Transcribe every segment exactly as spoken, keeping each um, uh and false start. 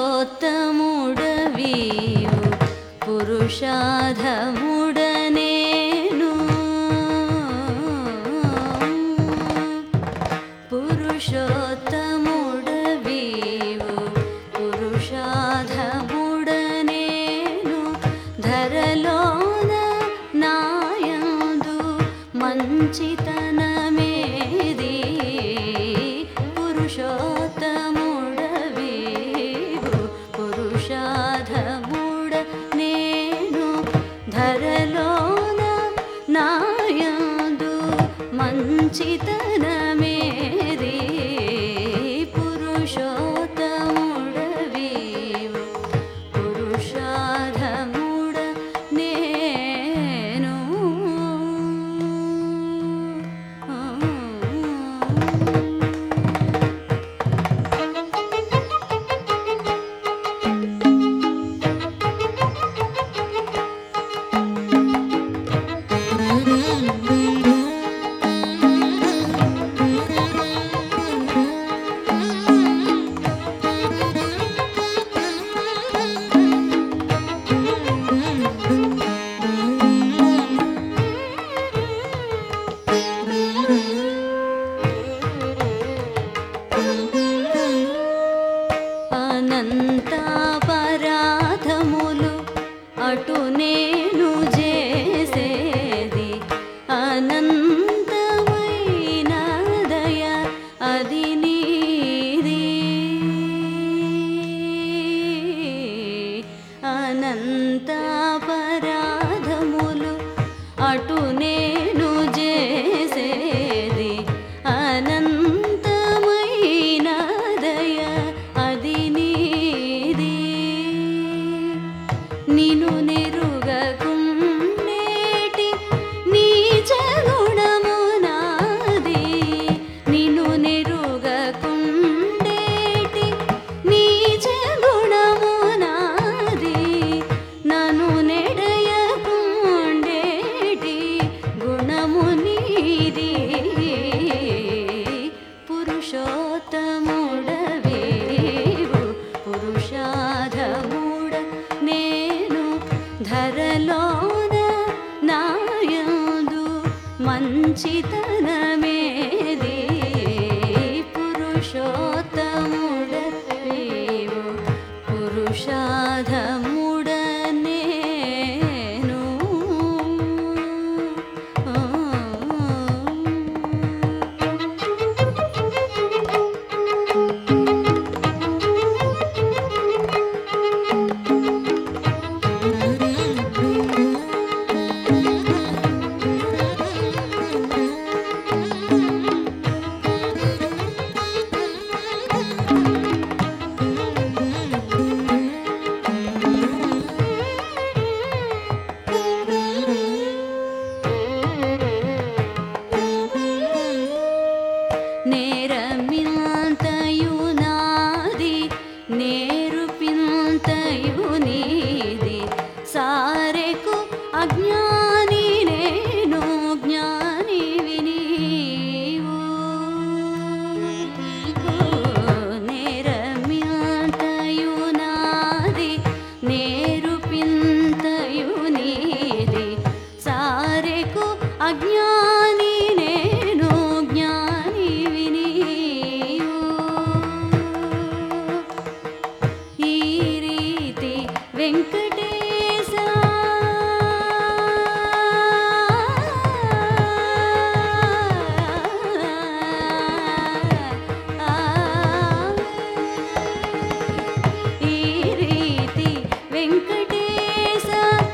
పురుషోత్తముడవీవు పురుషాధముడనేను పురుషోత్తముడవీవు పురుషాధముడనేను ధరలోన నాయందు మంచితనమేది పురుషోత్తముడవీవు పురుషాధముడనేను ధరలోన నాయందు మంచితనమేది పురుషోత్తముడవీవు పురుషాధముడనేను అనంతాపరాధములు అటు నేను చేసేది అనంతమైన దయ అది నీది అనంతాపరాధములు అటు నేను చేసేది అనంతమైన దయ అది నీది నిను నెరుగకుండేటి నీచ గుణము నాది నిను నెరుగకుండేటి నీచ గుణము నాది నన్ను నెడయకుండేటి గుణము నీది పురుషోత్తముడవీవు పురుషాధముడనేను ధరలోన నాయందు మంచితనమేది పురుషోత్తముడవీవు పురుషాధముడనేను నేరమింతయు నాది నేరుపింతయు నీది సారెకు అజ్ఞాని నేను జ్ఞానివి నీవు నేరమింతయు నాది నేరుపింతయు నీది సారెకు అజ్ఞాని నేను జ్ఞానివి నీవు ఈ రీతి వెంకటేశ ఈ రీతి వెంకటేశ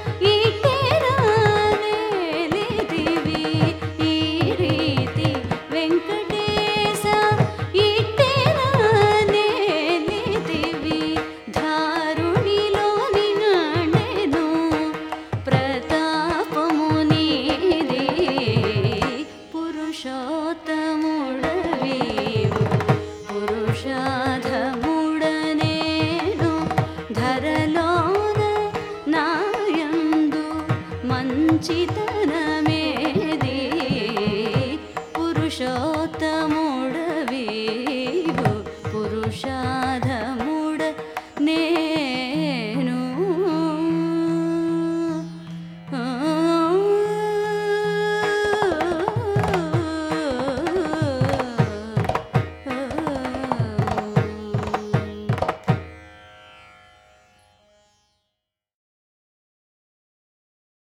ఇట్టెరానేలితివి ఈ రీతి వెంకటేశ ఇట్టెరానేలితివి ధారుణిలో నిన్నెను ప్రతాపము నీది పురుషోత్తముడవీవు పురుషాధముడనేను ధరలోన నాయందు మంచిత